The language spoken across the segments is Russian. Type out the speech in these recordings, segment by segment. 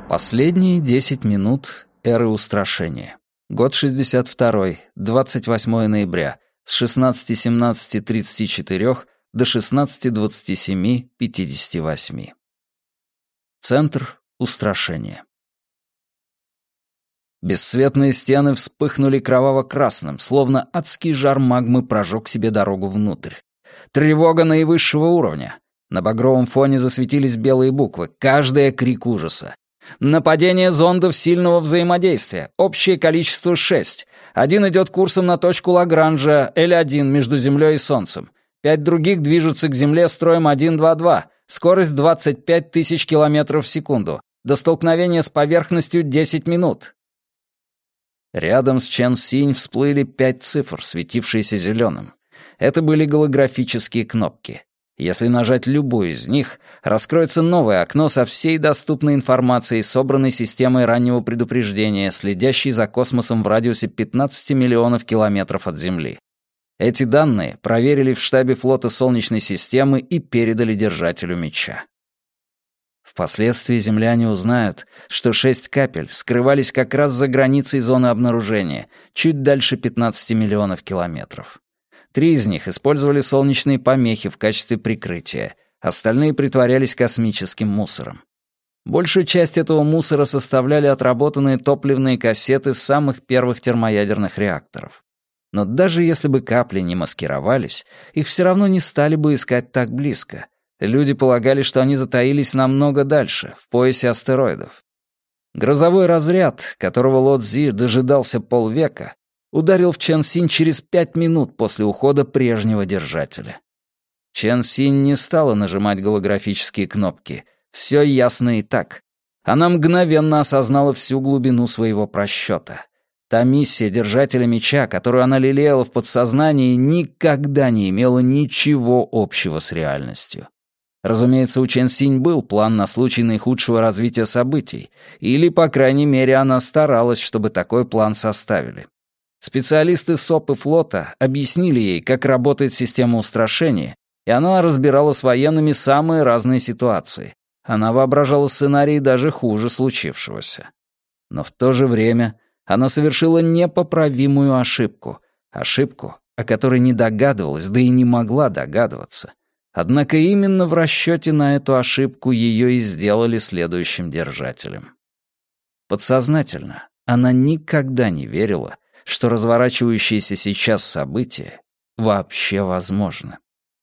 Последние 10 минут эры устрашения. Год 62, 28 ноября, с 16:17:34 до 16:27:58. Центр устрашения. Бесцветные стены вспыхнули кроваво-красным, словно адский жар магмы прожег себе дорогу внутрь. Тревога наивысшего уровня. На багровом фоне засветились белые буквы, каждая крик ужаса. Нападение зондов сильного взаимодействия. Общее количество 6. Один идет курсом на точку Лагранжа, L1 между Землей и Солнцем. 5 других движутся к Земле строем 1-2-2. Скорость 25 тысяч километров в секунду. До столкновения с поверхностью 10 минут. Рядом с Чен Синь всплыли 5 цифр, светившиеся зеленым. Это были голографические кнопки. Если нажать любую из них, раскроется новое окно со всей доступной информацией, собранной системой раннего предупреждения, следящей за космосом в радиусе 15 миллионов километров от Земли. Эти данные проверили в штабе флота Солнечной системы и передали держателю меча. Впоследствии земляне узнают, что 6 капель скрывались как раз за границей зоны обнаружения, чуть дальше 15 миллионов километров. 3 из них использовали солнечные помехи в качестве прикрытия, остальные притворялись космическим мусором. Большую часть этого мусора составляли отработанные топливные кассеты самых первых термоядерных реакторов. Но даже если бы капли не маскировались, их все равно не стали бы искать так близко. Люди полагали, что они затаились намного дальше, в поясе астероидов. Грозовой разряд, которого Ло Цзи дожидался полвека, ударил в Чен Синь через 5 минут после ухода прежнего держателя. Чен Синь не стала нажимать голографические кнопки. Все ясно и так. Она мгновенно осознала всю глубину своего просчета. Та миссия держателя меча, которую она лелеяла в подсознании, никогда не имела ничего общего с реальностью. Разумеется, у Чен Синь был план на случай наихудшего развития событий, или, по крайней мере, она старалась, чтобы такой план составили. Специалисты СОП и флота объяснили ей, как работает система устрашения, и она разбирала с военными самые разные ситуации. Она воображала сценарии даже хуже случившегося. Но в то же время она совершила непоправимую ошибку. Ошибку, о которой не догадывалась, да и не могла догадываться. Однако именно в расчете на эту ошибку ее и сделали следующим держателем. Подсознательно она никогда не верила, что разворачивающиеся сейчас события вообще возможны.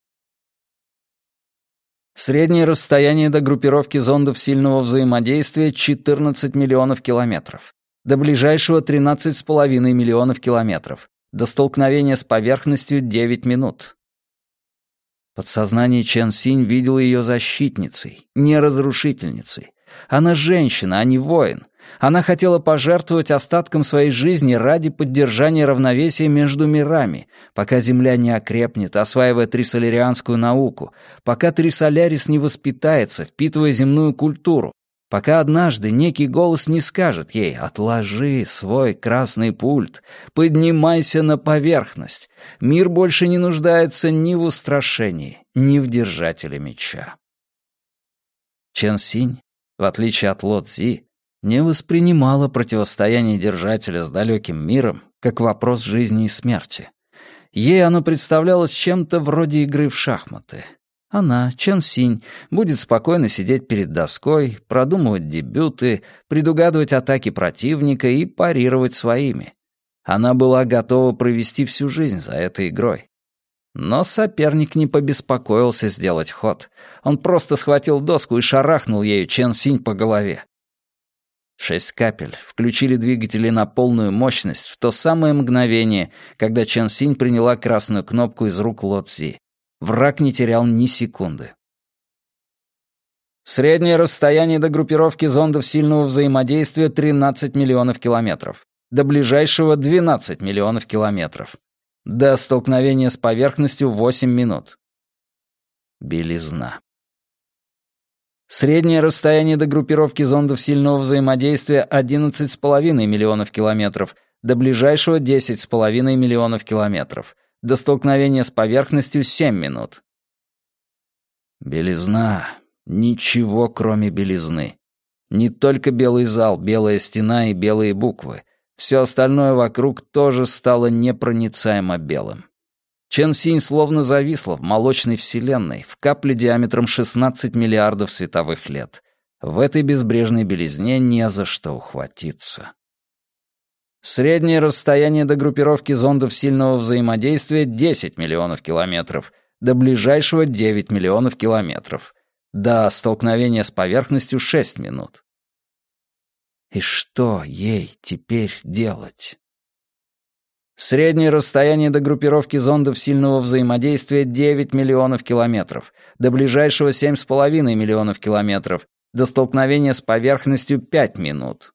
Среднее расстояние до группировки зондов сильного взаимодействия — 14 миллионов километров. До ближайшего — 13,5 миллионов километров. До столкновения с поверхностью — 9 минут. Подсознание Чен Синь видело ее защитницей, не разрушительницей. Она женщина, а не воин. Она хотела пожертвовать остатком своей жизни ради поддержания равновесия между мирами, пока Земля не окрепнет, осваивая трисоларианскую науку, пока Трисолярис не воспитается, впитывая земную культуру, пока однажды некий голос не скажет ей «Отложи свой красный пульт, поднимайся на поверхность. Мир больше не нуждается ни в устрашении, ни в держателе меча». Чен Синь, в отличие от Ло Цзи, не воспринимала противостояние держателя с далеким миром как вопрос жизни и смерти. Ей оно представлялось чем-то вроде игры в шахматы. Она, Чен Синь, будет спокойно сидеть перед доской, продумывать дебюты, предугадывать атаки противника и парировать своими. Она была готова провести всю жизнь за этой игрой. Но соперник не побеспокоился сделать ход. Он просто схватил доску и шарахнул ею Чен Синь по голове. 6 капель включили двигатели на полную мощность в то самое мгновение, когда Чен Синь приняла красную кнопку из рук Ло Цзи. Враг не терял ни секунды. Среднее расстояние до группировки зондов сильного взаимодействия — 13 миллионов километров. До ближайшего — 12 миллионов километров. До столкновения с поверхностью — 8 минут. Белизна. Среднее расстояние до группировки зондов сильного взаимодействия — 11,5 миллионов километров, до ближайшего — 10,5 миллионов километров, до столкновения с поверхностью — 7 минут. Белизна. Ничего, кроме белизны. Не только белый зал, белая стена и белые буквы. Все остальное вокруг тоже стало непроницаемо белым. Чен Синь словно зависла в молочной вселенной, в капле диаметром 16 миллиардов световых лет. В этой безбрежной белизне не за что ухватиться. Среднее расстояние до группировки зондов сильного взаимодействия — 10 миллионов километров, до ближайшего — 9 миллионов километров, до столкновения с поверхностью — 6 минут. И что ей теперь делать? Среднее расстояние до группировки зондов сильного взаимодействия — 9 миллионов километров, до ближайшего — 7,5 миллионов километров, до столкновения с поверхностью — 5 минут.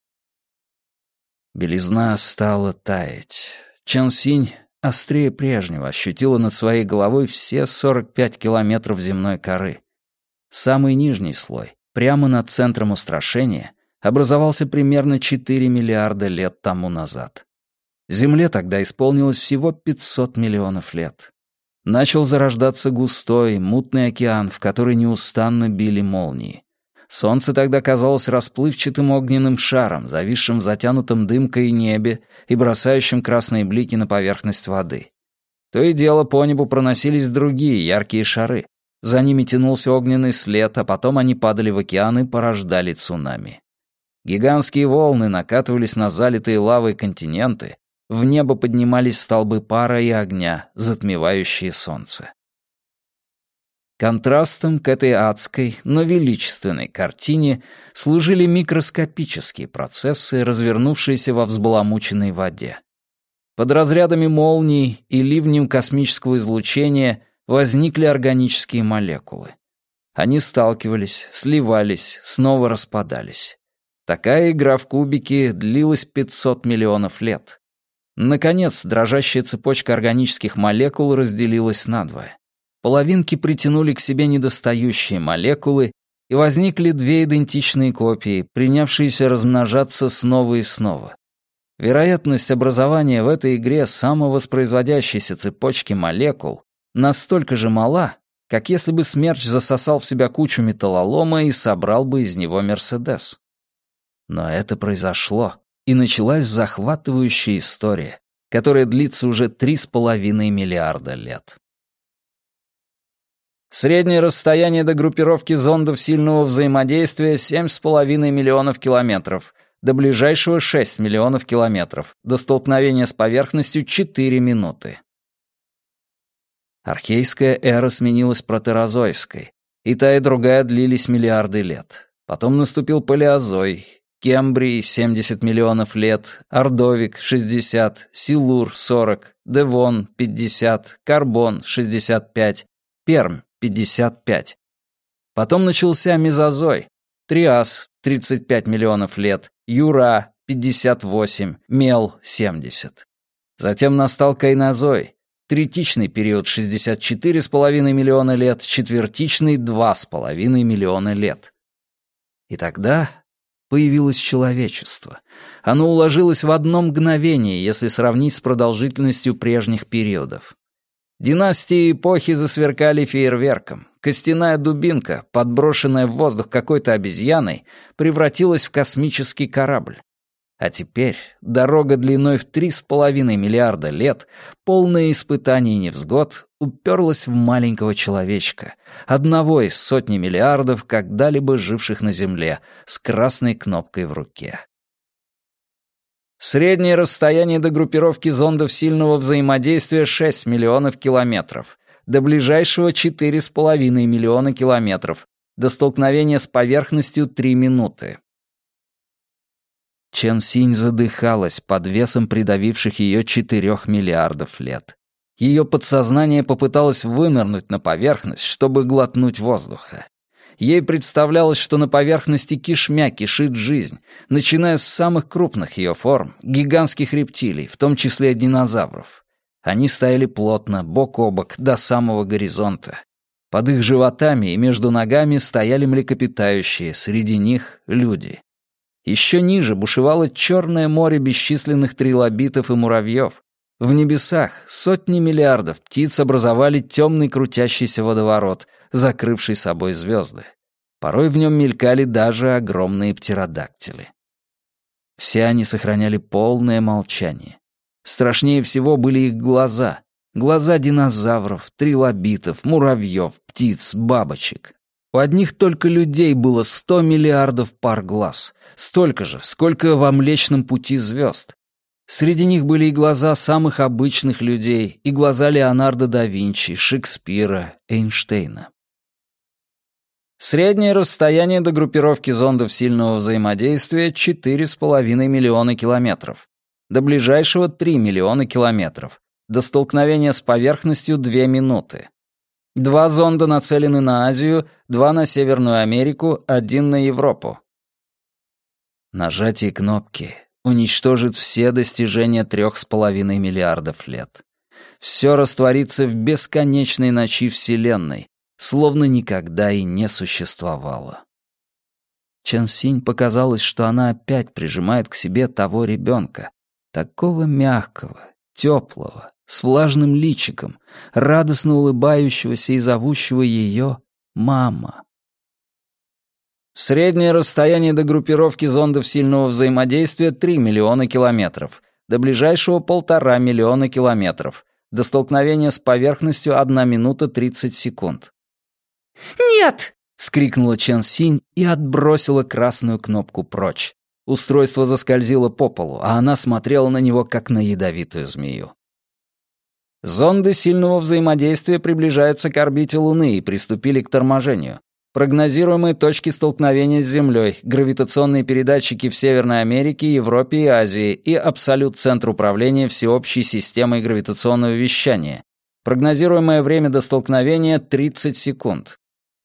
Белизна стала таять. Чен Синь острее прежнего ощутила над своей головой все 45 километров земной коры. Самый нижний слой, прямо над центром устрашения, образовался примерно 4 миллиарда лет тому назад. Земле тогда исполнилось всего 500 миллионов лет. Начал зарождаться густой, мутный океан, в который неустанно били молнии. Солнце тогда казалось расплывчатым огненным шаром, зависшим в затянутом дымкой небе и бросающим красные блики на поверхность воды. То и дело по небу проносились другие яркие шары. За ними тянулся огненный след, а потом они падали в океан и порождали цунами. Гигантские волны накатывались на залитые лавой континенты, в небо поднимались столбы пара и огня, затмевающие солнце. Контрастом к этой адской, но величественной картине служили микроскопические процессы, развернувшиеся во взбаламученной воде. Под разрядами молний и ливнем космического излучения возникли органические молекулы. Они сталкивались, сливались, снова распадались. Такая игра в кубики длилась 500 миллионов лет. Наконец, дрожащая цепочка органических молекул разделилась надвое. Половинки притянули к себе недостающие молекулы, и возникли две идентичные копии, принявшиеся размножаться снова и снова. Вероятность образования в этой игре самовоспроизводящейся цепочки молекул настолько же мала, как если бы смерч засосал в себя кучу металлолома и собрал бы из него Мерседес. Но это произошло, и началась захватывающая история, которая длится уже 3,5 миллиарда лет. Среднее расстояние до группировки зондов сильного взаимодействия — 7,5 миллионов километров, до ближайшего — 6 миллионов километров, до столкновения с поверхностью — 4 минуты. Архейская эра сменилась протерозойской, и та и другая длились миллиарды лет. Потом наступил палеозой, Кембрий — 70 миллионов лет, Ордовик — 60, Силур — 40, Девон — 50, Карбон — 65, Пермь — 55. Потом начался Мезозой, Триас — 35 миллионов лет, Юра — 58, Мел — 70. Затем настал Кайнозой, третичный период — 64,5 миллиона лет, четвертичный — 2,5 миллиона лет. И тогда появилось человечество. Оно уложилось в одно мгновение, если сравнить с продолжительностью прежних периодов. Династии и эпохи засверкали фейерверком. Костяная дубинка, подброшенная в воздух какой-то обезьяной, превратилась в космический корабль. А теперь дорога длиной в 3,5 миллиарда лет, полная испытаний и невзгод, уперлась в маленького человечка, одного из сотни миллиардов когда-либо живших на Земле, с красной кнопкой в руке. Среднее расстояние до группировки зондов сильного взаимодействия — 6 миллионов километров, до ближайшего — 4,5 миллиона километров, до столкновения с поверхностью — 3 минуты. Чен Синь задыхалась под весом придавивших ее 4 миллиардов лет. Ее подсознание попыталось вынырнуть на поверхность, чтобы глотнуть воздуха. Ей представлялось, что на поверхности кишмя кишит жизнь, начиная с самых крупных ее форм, гигантских рептилий, в том числе динозавров. Они стояли плотно, бок о бок, до самого горизонта. Под их животами и между ногами стояли млекопитающие, среди них — люди. Еще ниже бушевало черное море бесчисленных трилобитов и муравьев. В небесах сотни миллиардов птиц образовали темный крутящийся водоворот, закрывший собой звезды. Порой в нем мелькали даже огромные птеродактили. Все они сохраняли полное молчание. Страшнее всего были их глаза. Глаза динозавров, трилобитов, муравьев, птиц, бабочек. У одних только людей было 100 миллиардов пар глаз. Столько же, сколько во Млечном Пути звезд. Среди них были и глаза самых обычных людей, и глаза Леонардо да Винчи, Шекспира, Эйнштейна. Среднее расстояние до группировки зондов сильного взаимодействия — 4,5 миллиона километров. До ближайшего — 3 миллиона километров. До столкновения с поверхностью — 2 минуты. 2 зонда нацелены на Азию, 2 на Северную Америку, 1 на Европу. Нажатие кнопки уничтожит все достижения 3,5 миллиардов лет. Все растворится в бесконечной ночи Вселенной, словно никогда и не существовало. Чен Синь показалось, что она опять прижимает к себе того ребенка, такого мягкого, теплого, с влажным личиком, радостно улыбающегося и зовущего ее «мама». Среднее расстояние до группировки зондов сильного взаимодействия — 3 миллиона километров, до ближайшего — 1,5 миллиона километров, до столкновения с поверхностью — 1 минута 30 секунд. «Нет!» — вскрикнула Чен Синь и отбросила красную кнопку прочь. Устройство заскользило по полу, а она смотрела на него, как на ядовитую змею. Зонды сильного взаимодействия приближаются к орбите Луны и приступили к торможению. Прогнозируемые точки столкновения с Землей, гравитационные передатчики в Северной Америке, Европе и Азии и абсолют-центр управления всеобщей системой гравитационного вещания. Прогнозируемое время до столкновения — 30 секунд.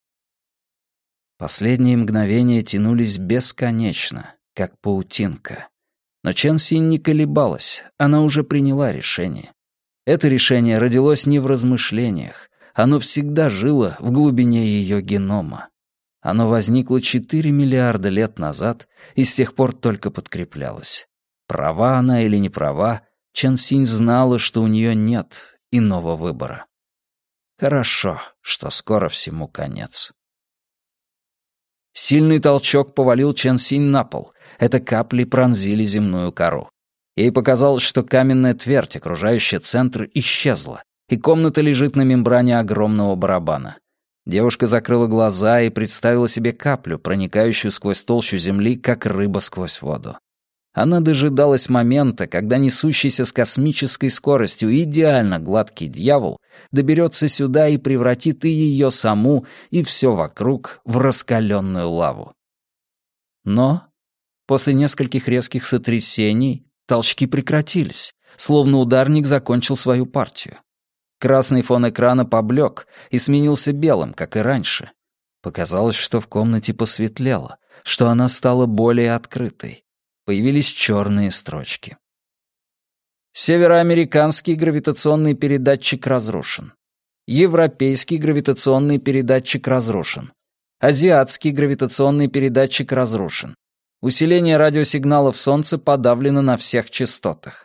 Последние мгновения тянулись бесконечно, как паутинка. Но Чен Синь не колебалась, она уже приняла решение. Это решение родилось не в размышлениях, оно всегда жило в глубине ее генома. Оно возникло 4 миллиарда лет назад и с тех пор только подкреплялось. Права она или не права, Чен Синь знала, что у нее нет иного выбора. Хорошо, что скоро всему конец. Сильный толчок повалил Чен Синь на пол. Это капли пронзили земную кору. Ей показалось, что каменная твердь, окружающая центр, исчезла, и комната лежит на мембране огромного барабана. Девушка закрыла глаза и представила себе каплю, проникающую сквозь толщу земли, как рыба сквозь воду. Она дожидалась момента, когда несущийся с космической скоростью идеально гладкий дьявол доберется сюда и превратит и ее саму, и все вокруг в раскаленную лаву. Но после нескольких резких сотрясений толчки прекратились, словно ударник закончил свою партию. Красный фон экрана поблек и сменился белым, как и раньше. Показалось, что в комнате посветлело, что она стала более открытой. Появились черные строчки. Североамериканский гравитационный передатчик разрушен. Европейский гравитационный передатчик разрушен. Азиатский гравитационный передатчик разрушен. Усиление радиосигналов Солнца подавлено на всех частотах.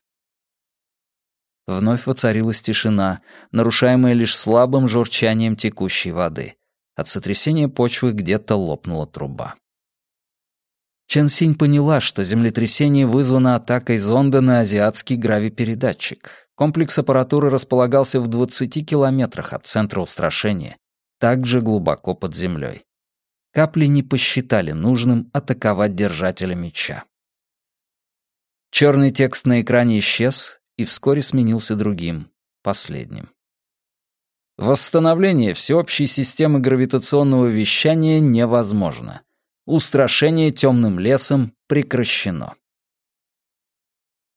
Вновь воцарилась тишина, нарушаемая лишь слабым журчанием текущей воды. От сотрясения почвы где-то лопнула труба. Чен Синь поняла, что землетрясение вызвано атакой зонда на азиатский гравипередатчик. Комплекс аппаратуры располагался в 20 километрах от центра устрашения, также глубоко под землей. Капли не посчитали нужным атаковать держателя меча. Черный текст на экране исчез и вскоре сменился другим, последним. Восстановление всеобщей системы гравитационного вещания невозможно. Устрашение темным лесом прекращено.